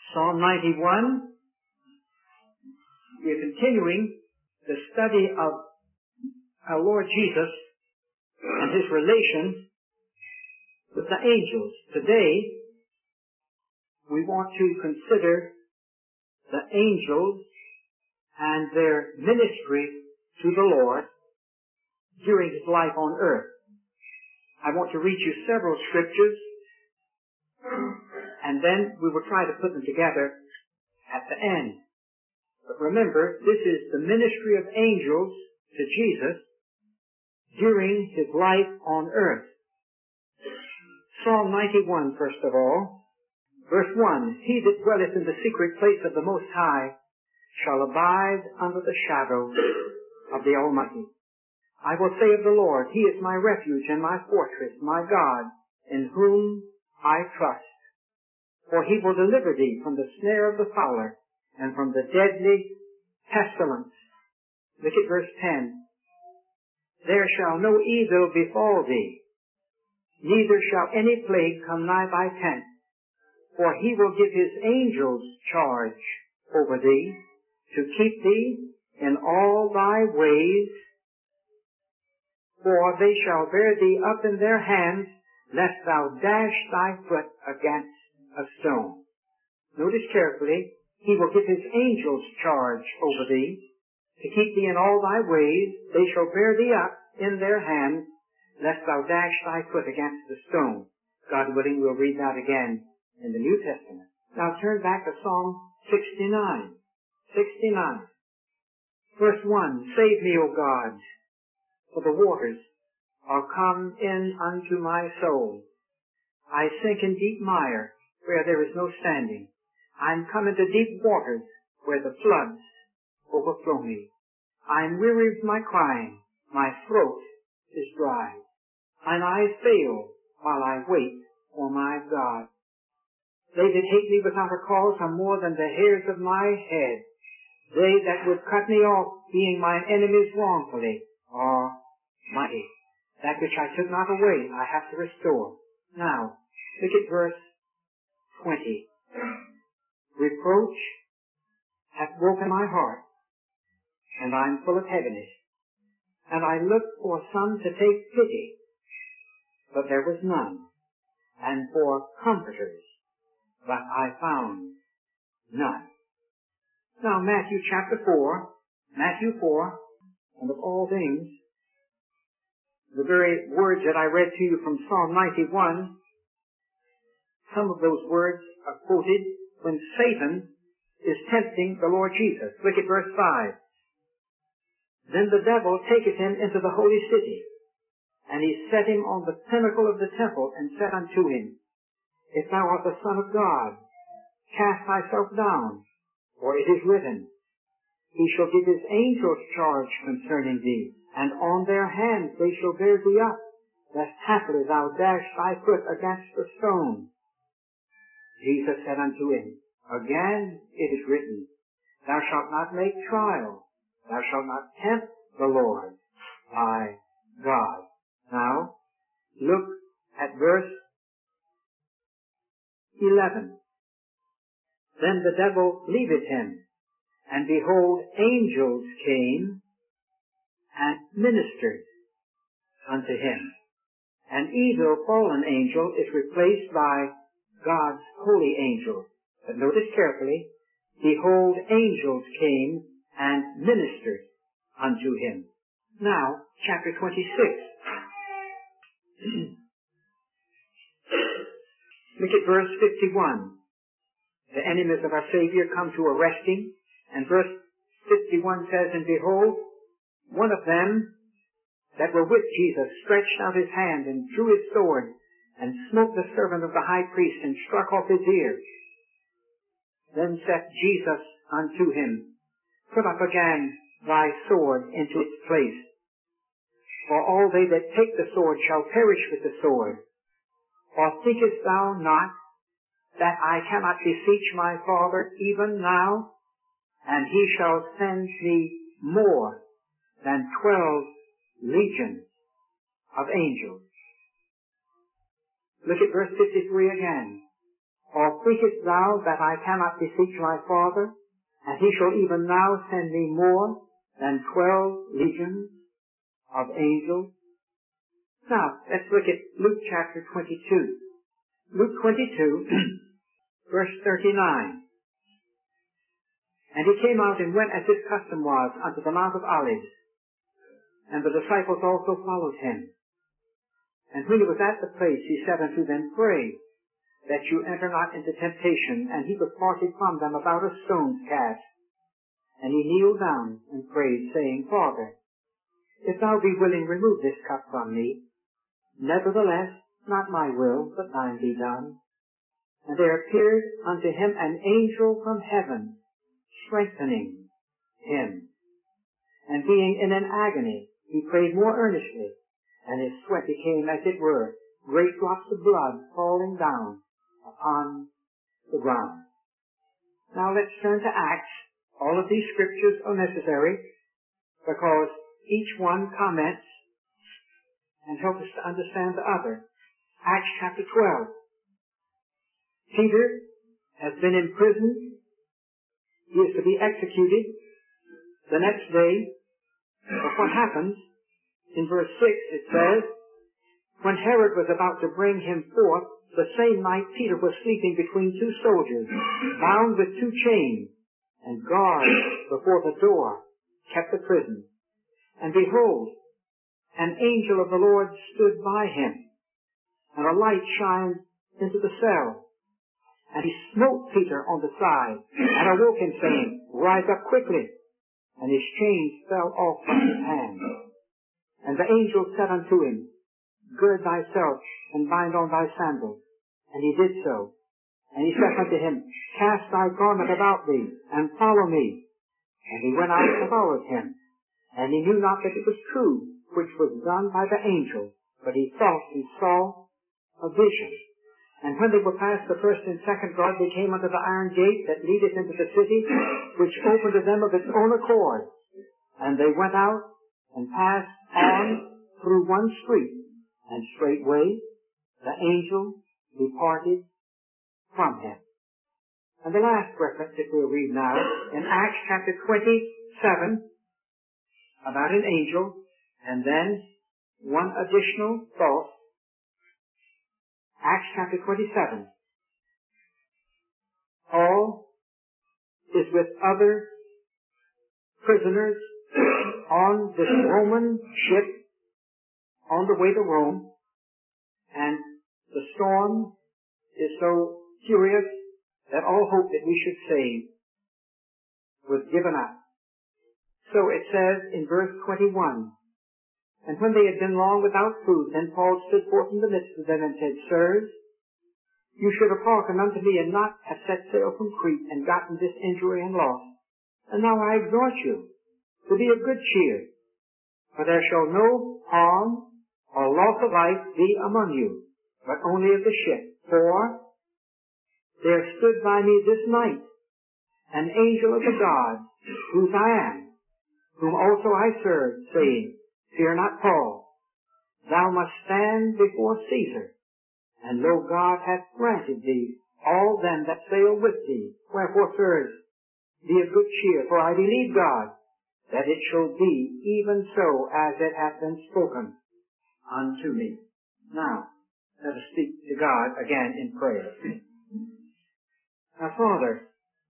Psalm 91, we're continuing the study of our Lord Jesus and His relation with the angels. Today, we want to consider the angels and their ministry to the Lord during His life on earth. I want to read you several scriptures, and then we will try to put them together at the end. But remember, this is the ministry of angels to Jesus during His life on earth. Psalm 91, first of all, verse 1, He that dwelleth in the secret place of the Most High shall abide under the shadow of the Almighty. I will say of the Lord, He is my refuge and my fortress, my God, in whom I trust. For He will deliver thee from the snare of the fowler and from the deadly pestilence. Look at verse 10. There shall no evil befall thee, neither shall any plague come nigh thy tent. For He will give His angels charge over thee, to keep thee in all thy ways. For they shall bear thee up in their hands, lest thou dash thy foot against a stone. Notice carefully, He will give His angels charge over thee, to keep thee in all thy ways. They shall bear thee up in their hands, lest thou dash thy foot against a stone. God willing, we'll read that again in the New Testament. Now turn back to Psalm 69. 69. Verse 1, Save me, O God, for the waters are come in unto my soul. I sink in deep mire, where there is no standing. I am come into deep waters, where the floods overflow me. I am weary of my crying, my throat is dry. Mine eyes fail while I wait for my God. They that hate me without a cause are more than the hairs of my head. They that would cut me off, being mine enemies wrongfully, are mighty. That which I took not away, I have to restore. Now, look at verse 20. Reproach hath broken my heart, and I am full of heaviness. And I looked for some to take pity, but there was none, and for comforters, but I found none. Now Matthew chapter 4, and of all things, the very words that I read to you from Psalm 91, some of those words are quoted when Satan is tempting the Lord Jesus. Look at verse 5. Then the devil taketh him into the holy city, and he set him on the pinnacle of the temple, and said unto him, If thou art the Son of God, cast thyself down, for it is written, He shall give His angels charge concerning thee, and on their hands they shall bear thee up, lest haply thou dash thy foot against a stone. Jesus said unto him, Again it is written, Thou shalt not make trial, thou shalt not tempt the Lord thy God. Now, look at verse 11. Then the devil leaveth him, and behold, angels came and ministered unto him. An evil fallen angel is replaced by God's holy angel. But notice carefully, behold, angels came and ministered unto him. Now, chapter 26. Look at verse 51. The enemies of our Savior come to arrest him, and verse 51 says, And behold, one of them that were with Jesus stretched out his hand and drew his sword, and smote the servant of the high priest, and struck off his ear. Then saith Jesus unto him, Put up again thy sword into its place. For all they that take the sword shall perish with the sword. Or thinkest thou not that I cannot beseech my Father even now, and He shall send me more than 12 legions of angels? Look at verse 53 again. Or thinkest thou that I cannot beseech my Father, and he shall even now send me more than 12 legions of angels? Now, let's look at Luke chapter 22. Luke 22, verse 39. And he came out and went as his custom was unto the Mount of Olives, and the disciples also followed him. And when he was at the place, he said unto them, Pray that you enter not into temptation. And he departed from them about a stone's cast. And he kneeled down and prayed, saying, Father, if thou be willing, remove this cup from me. Nevertheless, not my will, but thine be done. And there appeared unto him an angel from heaven, strengthening him. And being in an agony, he prayed more earnestly, and his sweat became, as it were, great drops of blood falling down upon the ground. Now let's turn to Acts. All of these scriptures are necessary because each one comments and helps us to understand the other. Acts chapter 12. Peter has been imprisoned. He is to be executed the next day. But what happens? In verse 6 it says, when Herod was about to bring him forth, the same night Peter was sleeping between two soldiers, bound with two chains, and guards before the door kept the prison. And behold, an angel of the Lord stood by him, and a light shined into the cell. And he smote Peter on the side, and awoke him, saying, Rise up quickly. And his chains fell off from his hand. And the angel said unto him, Gird thyself, and bind on thy sandals. And he did so. And he said unto him, Cast thy garment about thee, and follow me. And he went out and followed him. And he knew not that it was true, which was done by the angel, but he thought he saw a vision. And when they were past the first and second guard, they came unto the iron gate that leadeth into the city, which opened to them of its own accord. And they went out and passed on through one street, and straightway the angel departed from him. And the last reference that we'll read now, in Acts chapter 27, about an angel, and then one additional thought. Acts chapter 27. Paul is with other prisoners on this Roman ship on the way to Rome, and the storm is so furious that all hope that we should save was given up. So it says in verse 21, And when they had been long without food, then Paul stood forth in the midst of them and said, Sirs, you should have hearkened unto me and not have set sail from Crete and gotten this injury and loss. And now I exhort you to be of good cheer, for there shall no harm or loss of life be among you, but only of the ship. For there stood by me this night an angel of the God, whose I am, whom also I serve, saying, Fear not, Paul, thou must stand before Caesar, and lo, God hath granted thee all them that sail with thee. Wherefore, sirs, be of good cheer, for I believe God, that it shall be even so as it hath been spoken unto me. Now, let us speak to God again in prayer. Now, Father,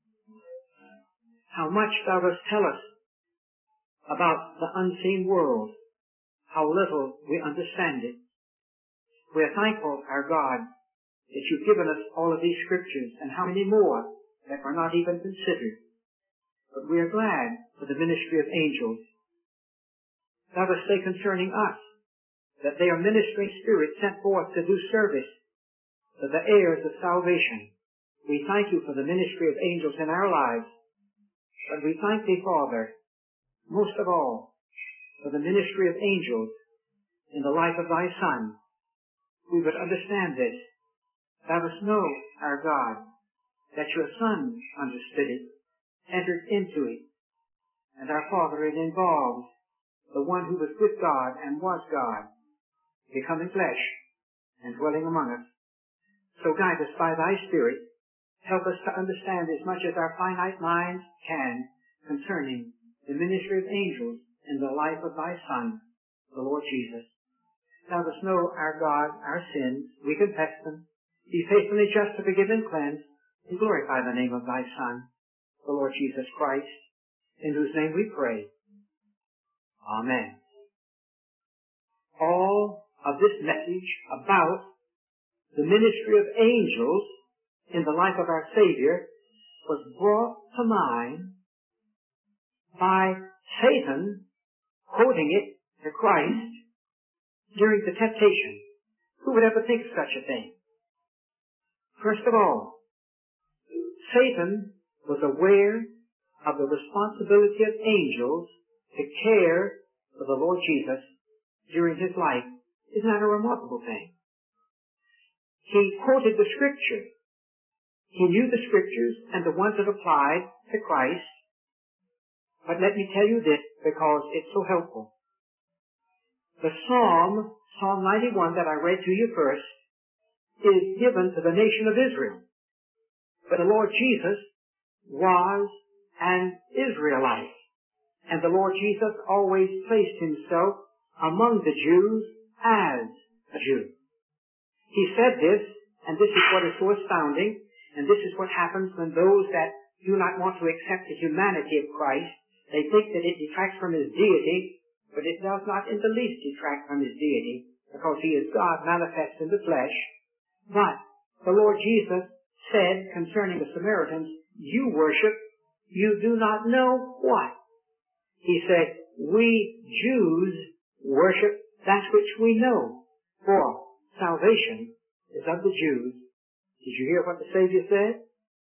how much thou dost tell us about the unseen world, how little we understand it. We are thankful, our God, that you've given us all of these scriptures, and how many more that are not even considered. But we are glad for the ministry of angels. Thou dost say concerning us that they are ministering spirits sent forth to do service to the heirs of salvation. We thank you for the ministry of angels in our lives, but we thank thee, Father, most of all, for the ministry of angels in the life of thy Son. We would understand this. Thou dost know, our God, that your Son understood it, entered into it, and our Father, it involves the one who was with God and was God, becoming flesh and dwelling among us. So guide us by thy Spirit help us to understand as much as our finite minds can concerning the ministry of angels in the life of thy Son, the Lord Jesus. Thou dost know, our God, our sins. We confess them. Be faithfully just to forgive and cleanse, and glorify the name of thy Son, the Lord Jesus Christ, in whose name we pray. Amen. All of this message about the ministry of angels in the life of our Savior was brought to mind by Satan quoting it to Christ during the temptation. Who would ever think of such a thing? First of all, Satan was aware of the responsibility of angels to care for the Lord Jesus during his life. Isn't that a remarkable thing? He quoted the Scripture. He knew the Scriptures and the ones that applied to Christ. But let me tell you this, because it's so helpful. The Psalm 91 that I read to you first, is given to the nation of Israel. But the Lord Jesus was an Israelite. And the Lord Jesus always placed himself among the Jews as a Jew. He said this, and this is what is so astounding, and this is what happens when those that do not want to accept the humanity of Christ, they think that it detracts from his deity, but it does not in the least detract from his deity, because he is God manifest in the flesh. But the Lord Jesus said concerning the Samaritans, you worship, you do not know what. He said, we Jews worship that which we know, for salvation is of the Jews. Did you hear what the Savior said?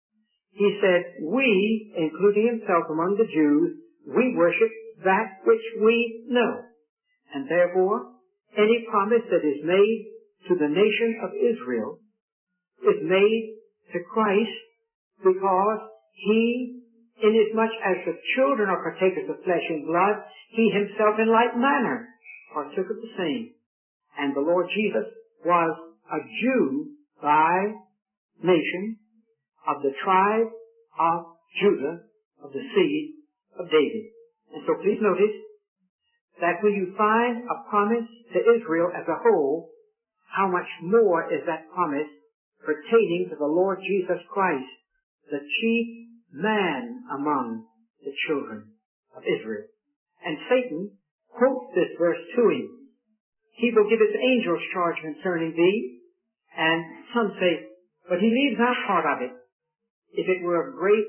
He said, we, including himself among the Jews, we worship that which we know. And therefore, any promise that is made to the nation of Israel is made to Christ, because he, inasmuch as the children are partakers of flesh and blood, he himself in like manner partook of the same. And the Lord Jesus was a Jew by nation, of the tribe of Judah, of the seed of David. And so please notice that when you find a promise to Israel as a whole, how much more is that promise pertaining to the Lord Jesus Christ, the chief man among the children of Israel. And Satan quotes this verse to him. He will give his angels charge concerning thee. And some say, but he leaves out part of it. If it were of great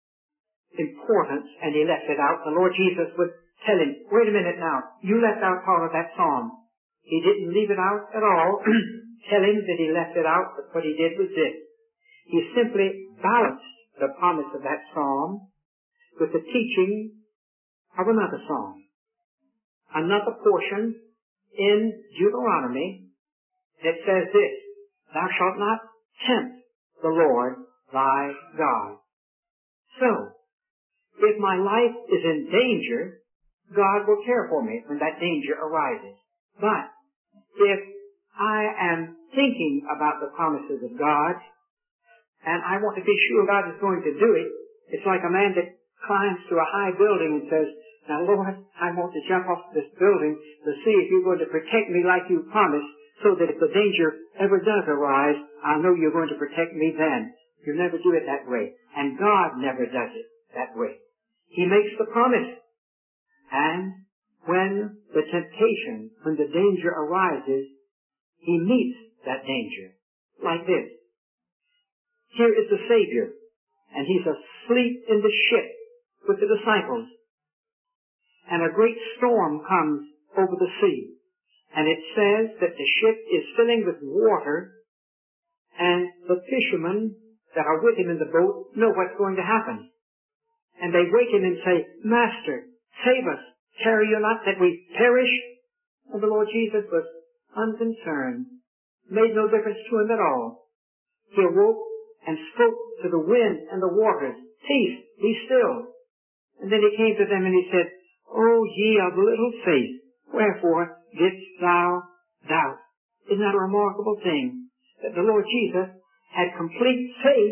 importance and he left it out, the Lord Jesus would tell him, wait a minute now, you left out part of that psalm. He didn't leave it out at all. Tell him that he left it out, but what he did was this. He simply balanced the promise of that psalm with the teaching of another psalm. Another portion in Deuteronomy that says this, thou shalt not tempt the Lord thy God. So, if my life is in danger, God will care for me when that danger arises. But if I am thinking about the promises of God, and I want to be sure God is going to do it, it's like a man that climbs to a high building and says, now Lord, I want to jump off this building to see if you're going to protect me like you promised, so that if the danger ever does arise, I'll know you're going to protect me then. You never do it that way. And God never does it that way. He makes the promise. And when the temptation, when the danger arises, he meets that danger like this. Here is the Savior, and he's asleep in the ship with the disciples. And a great storm comes over the sea. And it says that the ship is filling with water, and the fishermen that are with him in the boat know what's going to happen. And they wake him and say, Master, save us. Care you not that we perish? And the Lord Jesus was unconcerned, made no difference to him at all. He awoke and spoke to the wind and the waters, peace, be still. And then he came to them and he said, O ye of little faith, wherefore didst thou doubt? Isn't that a remarkable thing? That the Lord Jesus had complete faith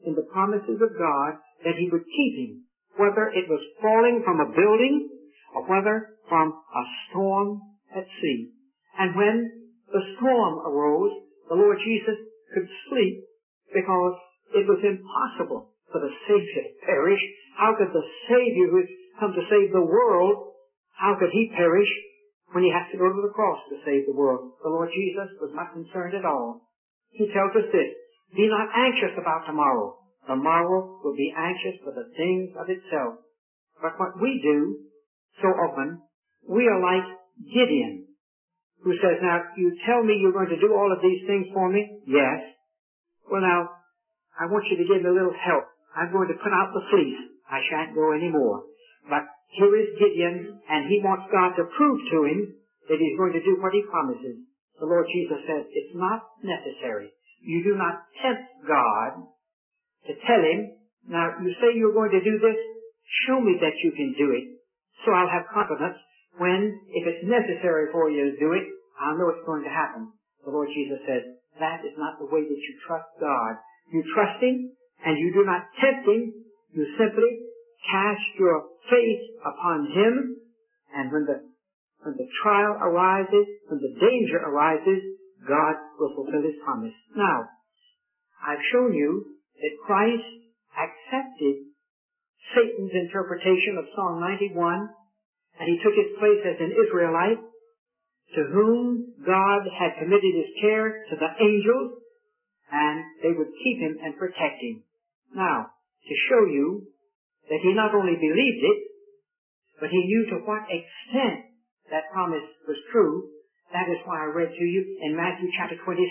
in the promises of God that he would keep him, whether it was falling from a building or whether from a storm at sea. And when the storm arose, the Lord Jesus could sleep because it was impossible for the Savior to perish. How could the Savior who has come to save the world, how could he perish when he has to go to the cross to save the world? The Lord Jesus was not concerned at all. He tells us this, be not anxious about tomorrow. Tomorrow will be anxious for the things of itself. But what we do so often, we are like Gideon, who says, now, you tell me you're going to do all of these things for me? Yes. Well, now, I want you to give me a little help. I'm going to put out the fleece. I shan't go anymore. But here is Gideon, and he wants God to prove to him that he's going to do what he promises. The Lord Jesus says, it's not necessary. You do not tempt God to tell him, now, you say you're going to do this, show me that you can do it. So I'll have confidence when, if it's necessary for you to do it, I'll know it's going to happen. The Lord Jesus says, that is not the way that you trust God. You trust him, and you do not tempt him. You simply cast your faith upon him, and when the trial arises, when the danger arises, God will fulfill his promise. Now, I've shown you that Christ accepted Satan's interpretation of Psalm 91, and he took his place as an Israelite to whom God had committed his care to the angels, and they would keep him and protect him. Now, to show you that he not only believed it, but he knew to what extent that promise was true, that is why I read to you in Matthew chapter 26.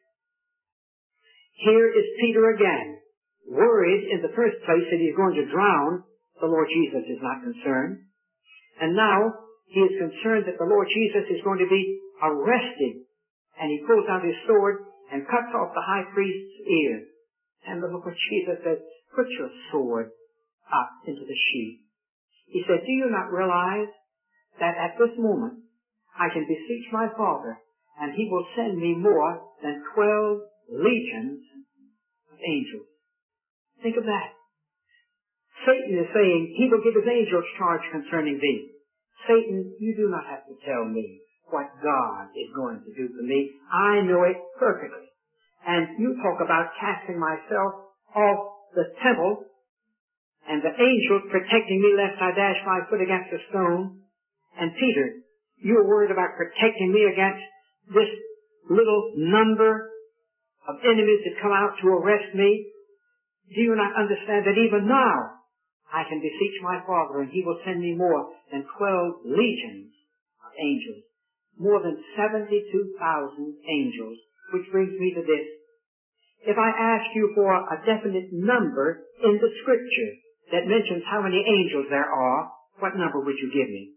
Here is Peter again, worried in the first place that he's going to drown. The Lord Jesus is not concerned. And now he is concerned that the Lord Jesus is going to be arrested. And he pulls out his sword and cuts off the high priest's ear. And the Lord Jesus says, put your sword up into the sheath. He said, do you not realize that at this moment I can beseech my Father, and he will send me more than 12 legions of angels? Think of that. Satan is saying he will give his angels charge concerning thee. Satan, you do not have to tell me what God is going to do for me. I know it perfectly. And you talk about casting myself off the temple and the angels protecting me lest I dash my foot against a stone. And Peter, you're worried about protecting me against this little number of enemies that come out to arrest me. Do you not understand that even now I can beseech my Father, and he will send me more than 12 legions of angels, more than 72,000 angels, which brings me to this. If I ask you for a definite number in the Scripture that mentions how many angels there are, what number would you give me?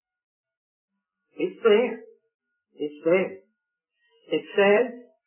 It's there. It's there. It says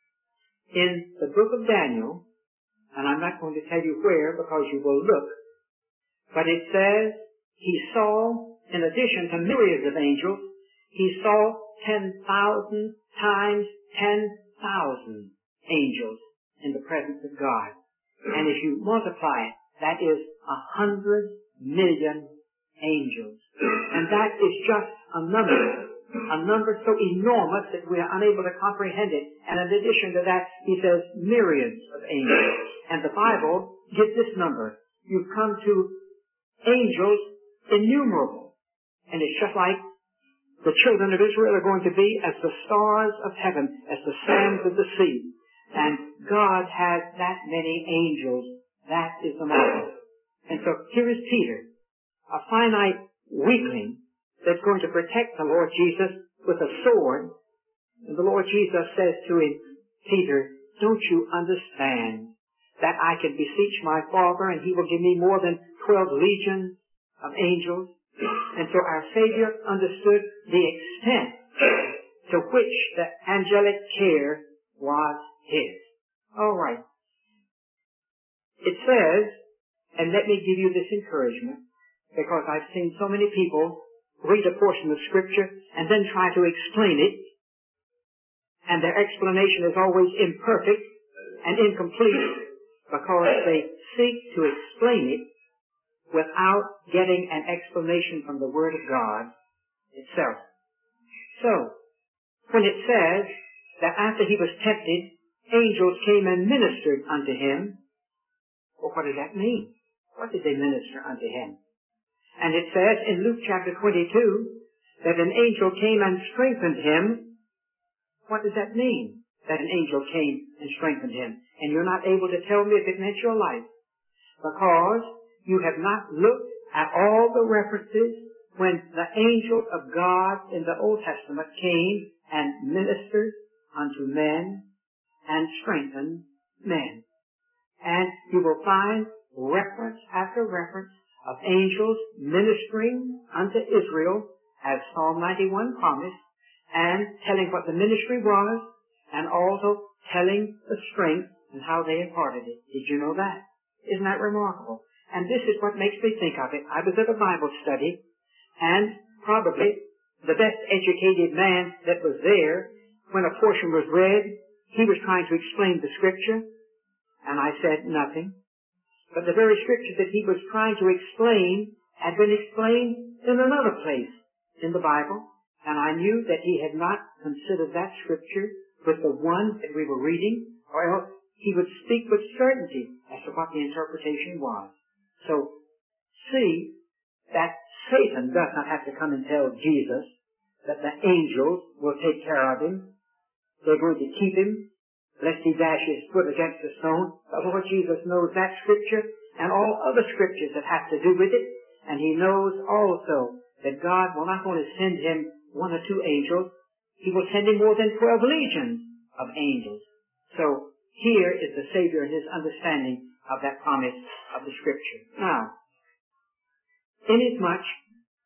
in the book of Daniel, and I'm not going to tell you where because you will look, but it says he saw, in addition to myriads of angels, he saw 10,000 times 10,000 angels in the presence of God. And if you multiply it, that is 100 million angels. And that is just a number so enormous that we are unable to comprehend it. And in addition to that, he says myriads of angels. And the Bible gives this number. You come to angels innumerable. And it's just like the children of Israel are going to be as the stars of heaven, as the sands of the sea. And God has that many angels. That is the marvel. And so here is Peter, a finite weakling that's going to protect the Lord Jesus with a sword. And the Lord Jesus says to him, Peter, don't you understand that I can beseech my Father and he will give me more than 12 legions of angels? And so our Savior understood the extent to which the angelic care was his. All right. It says, and let me give you this encouragement, because I've seen so many people read a portion of Scripture and then try to explain it, and their explanation is always imperfect and incomplete. because they seek to explain it without getting an explanation from the Word of God itself. So, when it says that after he was tempted, angels came and ministered unto him, well, what does that mean? What did they minister unto him? And it says in Luke chapter 22 that an angel came and strengthened him. What does that mean, that an angel came and strengthened him? And you're not able to tell me if it meant your life, because you have not looked at all the references when the angels of God in the Old Testament came and ministered unto men and strengthened men. And you will find reference after reference of angels ministering unto Israel, as Psalm 91 promised, and telling what the ministry was, and also telling the strength and how they imparted it. Did you know that? Isn't that remarkable? And this is what makes me think of it. I was at a Bible study, and probably the best educated man that was there, when a portion was read, he was trying to explain the Scripture, and I said nothing. But the very Scripture that he was trying to explain had been explained in another place in the Bible, and I knew that he had not considered that Scripture with the one that we were reading, or else he would speak with certainty as to what the interpretation was. So, see that Satan does not have to come and tell Jesus that the angels will take care of him. They're going to keep him, lest he dash his foot against a stone. The Lord Jesus knows that Scripture and all other Scriptures that have to do with it. And he knows also that God will not only send him one or two angels, he will send him more than 12 legions of angels. So here is the Savior and his understanding of that promise of the Scripture. Now, inasmuch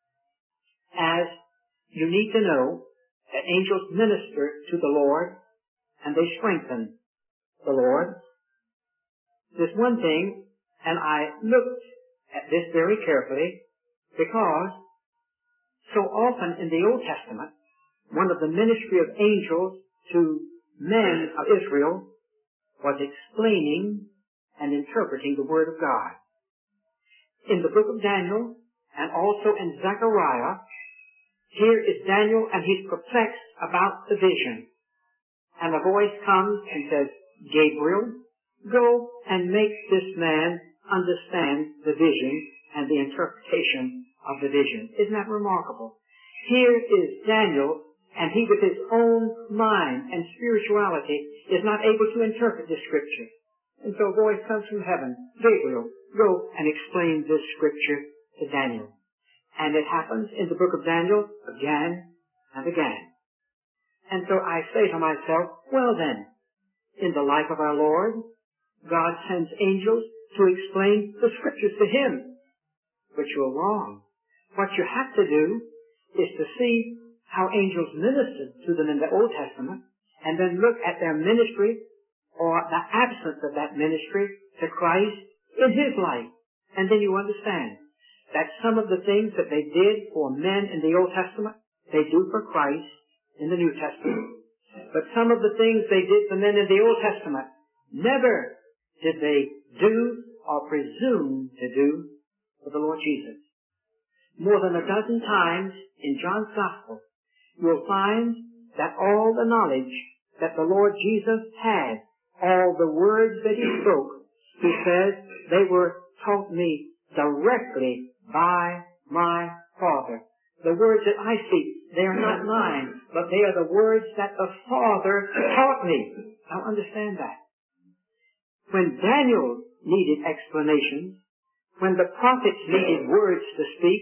as you need to know that angels minister to the Lord and they strengthen the Lord, there's one thing, and I looked at this very carefully, because so often in the Old Testament, one of the ministry of angels to men of Israel was explaining and interpreting the Word of God. In the book of Daniel and also in Zechariah, here is Daniel, and he's perplexed about the vision. And a voice comes and says, Gabriel, go and make this man understand the vision and the interpretation of the vision. Isn't that remarkable? Here is Daniel, and he with his own mind and spirituality is not able to interpret this Scripture. And so a voice comes from heaven, Gabriel, go and explain this Scripture to Daniel. And it happens in the book of Daniel again and again. And so I say to myself, well then, in the life of our Lord, God sends angels to explain the Scriptures to him. But you're wrong. What you have to do is to see how angels ministered to them in the Old Testament, and then look at their ministry or the absence of that ministry to Christ in his life. And then you understand that some of the things that they did for men in the Old Testament, they do for Christ in the New Testament. But some of the things they did for men in the Old Testament, never did they do or presume to do for the Lord Jesus. More than a dozen times in John's Gospel, you'll find that all the knowledge that the Lord Jesus had, all the words that he spoke, he says, they were taught me directly by my Father. The words that I speak, they are not mine, but they are the words that the Father taught me. Now understand that. When Daniel needed explanations, when the prophets needed words to speak,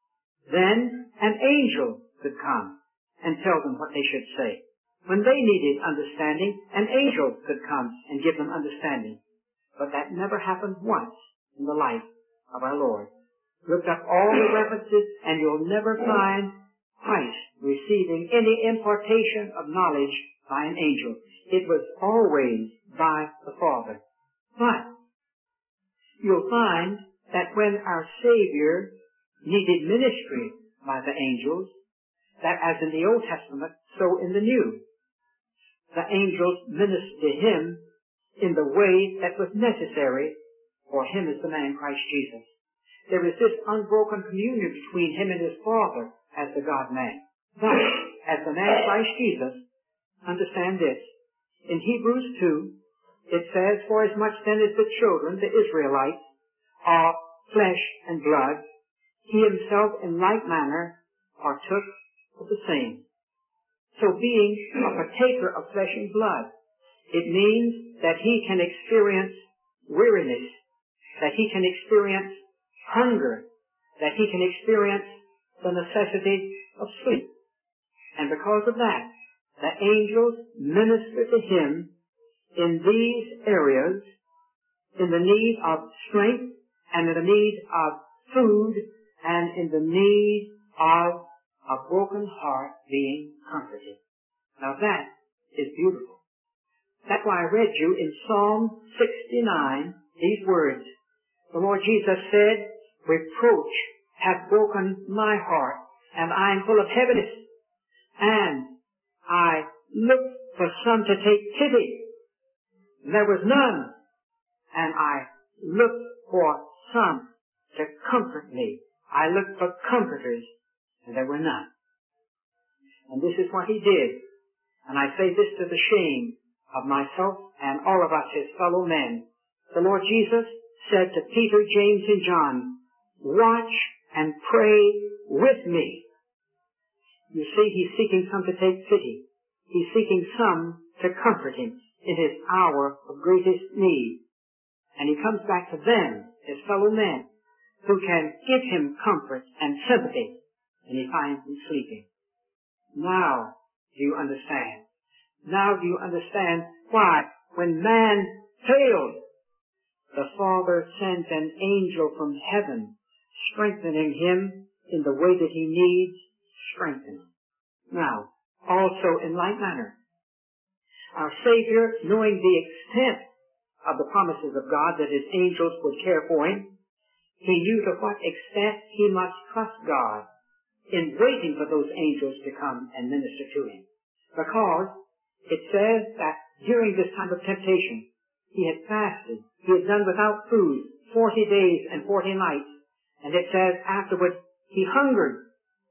then an angel could come and tell them what they should say. When they needed understanding, an angel could come and give them understanding. But that never happened once in the life of our Lord. Look up all the references and you'll never find Christ receiving any impartation of knowledge by an angel. It was always by the Father. But you'll find that when our Savior needed ministry by the angels, that as in the Old Testament, so in the New, the angels ministered to him in the way that was necessary for him as the man Christ Jesus. There is this unbroken communion between him and his Father as the God-man. But, as the man Christ Jesus, understand this. In Hebrews 2, it says, "For as much then as the children, the Israelites, are flesh and blood, he himself in like manner partook of the same." So being a partaker of flesh and blood, it means that he can experience weariness, that he can experience hunger, that he can experience the necessity of sleep. And because of that, the angels minister to him in these areas, in the need of strength, and in the need of food, and in the need of a broken heart being comforted. Now that is beautiful. That's why I read you in Psalm 69 these words. The Lord Jesus said, "Reproach hath broken my heart, and I am full of heaviness. And I looked for some to take pity. And there was none. And I looked for some to comfort me. I looked for comforters, and there were none." And this is what he did. And I say this to the shame of myself and all of us, his fellow men. The Lord Jesus said to Peter, James, and John, "Watch and pray with me." You see, he's seeking some to take pity. He's seeking some to comfort him in his hour of greatest need. And he comes back to them, his fellow men, who can give him comfort and sympathy, and he finds them sleeping. Now do you understand? Now do you understand why, when man failed, the Father sent an angel from heaven, strengthening him in the way that he needs strengthening. Now, also in like manner, our Savior, knowing the extent of the promises of God that his angels would care for him, he knew to what extent he must trust God in waiting for those angels to come and minister to him. Because it says that during this time of temptation, he had fasted. He had done without food 40 days and 40 nights. And it says afterward, he hungered.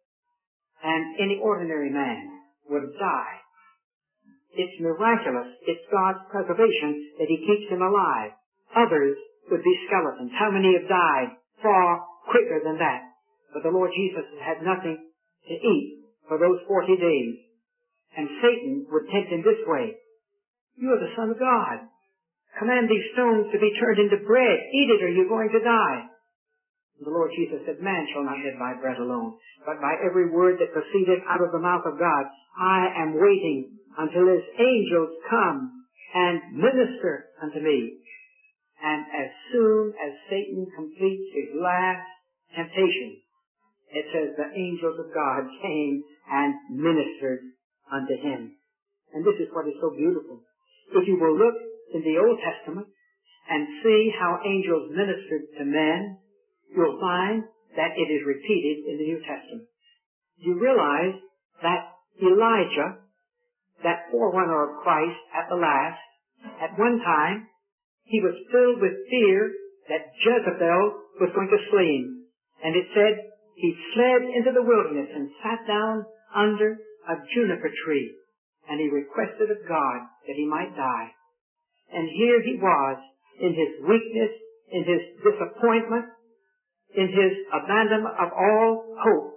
And any ordinary man would have died. It's miraculous. It's God's preservation that he keeps him alive. Others would be skeletons. How many have died far quicker than that? But the Lord Jesus had nothing to eat for those 40 days. And Satan would tempt him this way. "You are the Son of God. Command these stones to be turned into bread. Eat it or you're going to die." And the Lord Jesus said, "Man shall not live by bread alone, but by every word that proceedeth out of the mouth of God." I am waiting until his angels come and minister unto me. And as soon as Satan completes his last temptation, it says the angels of God came and ministered unto him. And this is what is so beautiful. If you will look in the Old Testament and see how angels ministered to men, you'll find that it is repeated in the New Testament. You realize that Elijah, that forerunner of Christ at the last, at one time, he was filled with fear that Jezebel was going to slay him. And it said he fled into the wilderness and sat down under a juniper tree. And he requested of God that he might die. And here he was, in his weakness, in his disappointment, in his abandonment of all hope.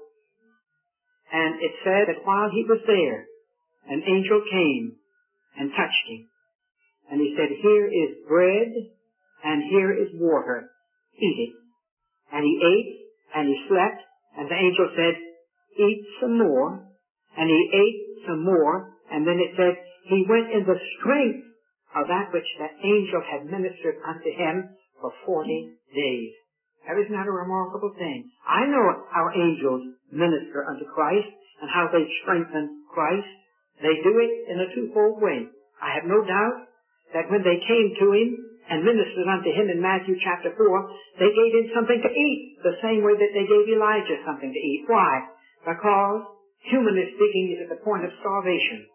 And it said that while he was there, an angel came and touched him. And he said, "Here is bread and here is water. Eat it." And he ate and he slept. And the angel said, "Eat some more." And he ate some more. And then it said, he went in the strength of that which the angel had ministered unto him for 40 days. Now, isn't that a remarkable thing? I know how angels minister unto Christ and how they strengthen Christ. They do it in a twofold way. I have no doubt that when they came to him and ministered unto him in Matthew chapter 4, they gave him something to eat, the same way that they gave Elijah something to eat. Why? Because, humanly speaking, he's at the point of starvation.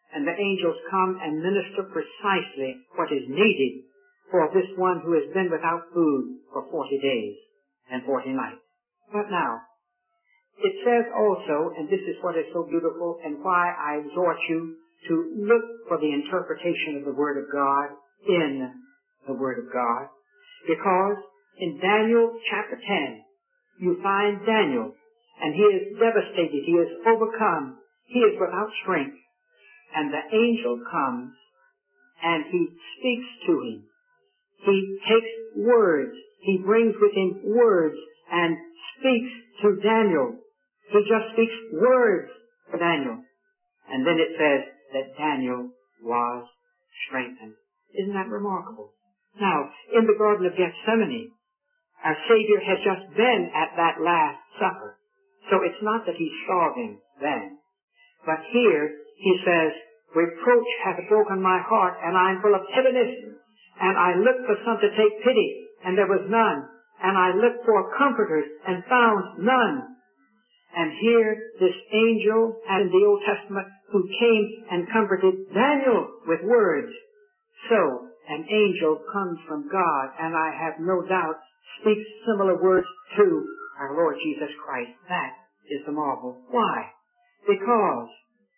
and the angels come and minister precisely what is needed for this one who has been without food for 40 days and 40 nights. But now, it says also, and this is what is so beautiful and why I exhort you to look for the interpretation of the Word of God in the Word of God, because in Daniel chapter 10, you find Daniel, and he is devastated, he is overcome, he is without strength, and the angel comes and he speaks to him. He takes words, he brings with him words and speaks to Daniel. He just speaks words to Daniel. And then it says that Daniel was strengthened. Isn't that remarkable? Now, in the Garden of Gethsemane, our Savior has just been at that Last Supper. So it's not that he's starving then. But here he says, reproach hath broken my heart, and I am full of heaviness. And I looked for some to take pity, and there was none. And I looked for comforters, and found none. And here this angel, as in the Old Testament, who came and comforted Daniel with words. So, an angel comes from God, and I have no doubt speaks similar words to our Lord Jesus Christ. That is the marvel. Why? Because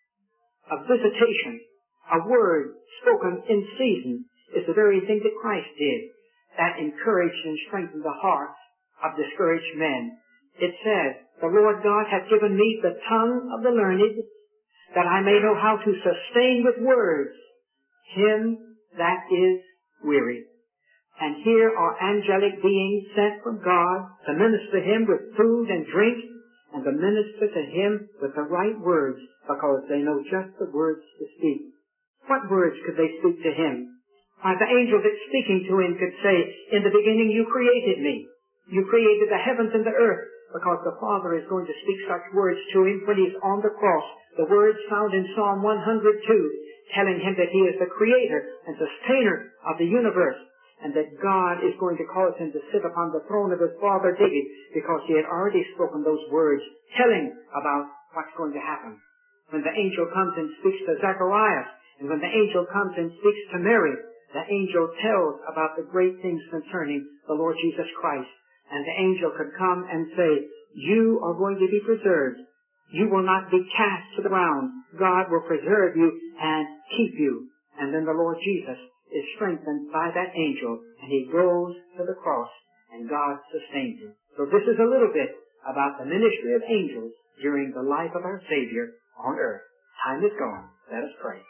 a visitation, a word spoken in season, is the very thing that Christ did, that encouraged and strengthened the hearts of discouraged men. It says, the Lord God hath given me the tongue of the learned, that I may know how to sustain with words him that is weary. And here are angelic beings sent from God to minister him with food and drink, and to minister to him with the right words, because they know just the words to speak. What words could they speak to him? Why, the angel that's speaking to him could say, in the beginning you created me. You created the heavens and the earth, because the Father is going to speak such words to him when he's on the cross. The words found in Psalm 102, telling him that he is the creator and sustainer of the universe, and that God is going to cause him to sit upon the throne of his father David, because he had already spoken those words, telling about what's going to happen. When the angel comes and speaks to Zacharias, and when the angel comes and speaks to Mary, the angel tells about the great things concerning the Lord Jesus Christ. And the angel could come and say, you are going to be preserved. You will not be cast to the ground. God will preserve you and keep you. And then the Lord Jesus is strengthened by that angel, and he goes to the cross, and God sustains him. So this is a little bit about the ministry of angels during the life of our Savior on earth. Time is gone. Let us pray.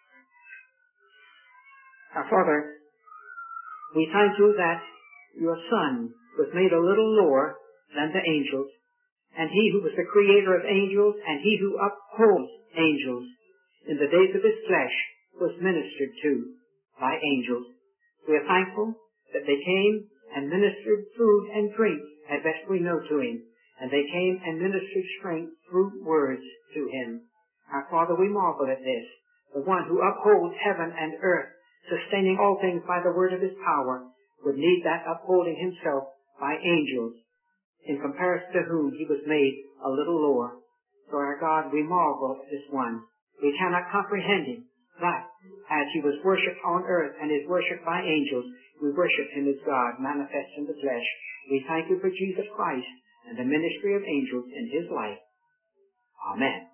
Our Father, we thank you that your Son was made a little lower than the angels, and he who was the creator of angels, and he who upholds angels in the days of his flesh was ministered to by angels. We are thankful that they came and ministered food and drink as best we know to him, and they came and ministered strength through words to him. Our Father, we marvel at this. The one who upholds heaven and earth, sustaining all things by the word of his power, would need that upholding himself by angels, in comparison to whom he was made a little lower. So our God, we marvel at this one. We cannot comprehend him, but as he was worshipped on earth and is worshipped by angels, we worship him as God, manifest in the flesh. We thank you for Jesus Christ and the ministry of angels in his life. Amen.